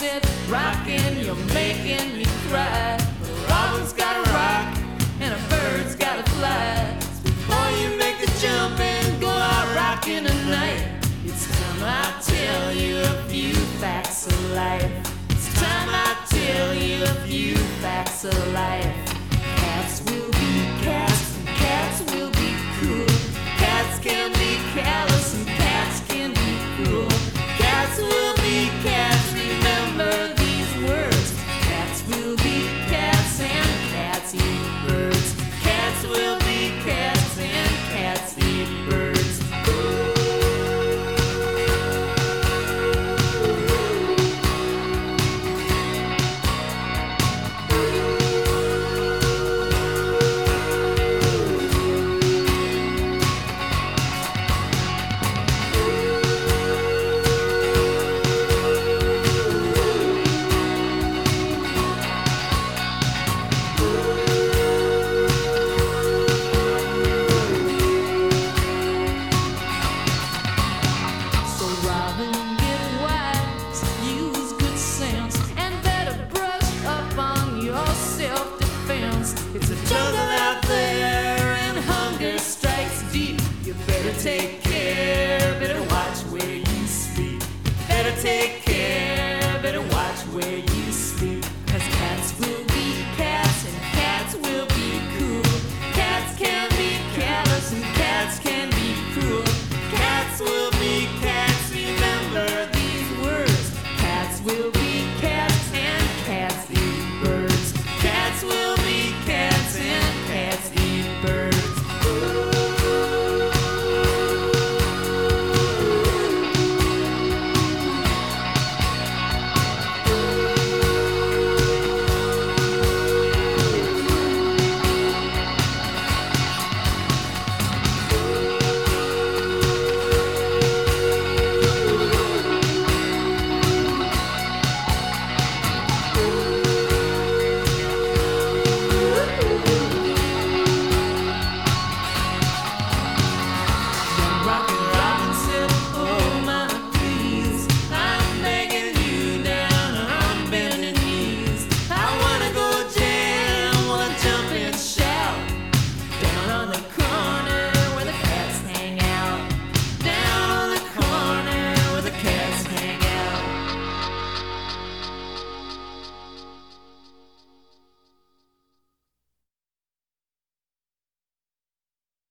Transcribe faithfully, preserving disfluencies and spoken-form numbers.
said, rockin', you're making me cry. A robin's gotta rock, and a bird's gotta fly. So before you make the jump and go out rockin' tonight, it's time I tell you a few facts of life. It's time I tell you a few facts of life. Cats will be cats, and cats will be cool. Cats can be callous, and cats can be cruel. Cats will be cats, remember these words. Cats will be cats, and cats eat birds. Cats will be cats, and cats eat birds. It's a jungle out there and hunger strikes deep. You better take care, better watch where you sleep. Better take care, better watch where you sleep. Cause cats will be cats and cats will be cool. Cats can be callous and cats can be cruel. Cats will be cats, remember these words. Cats will be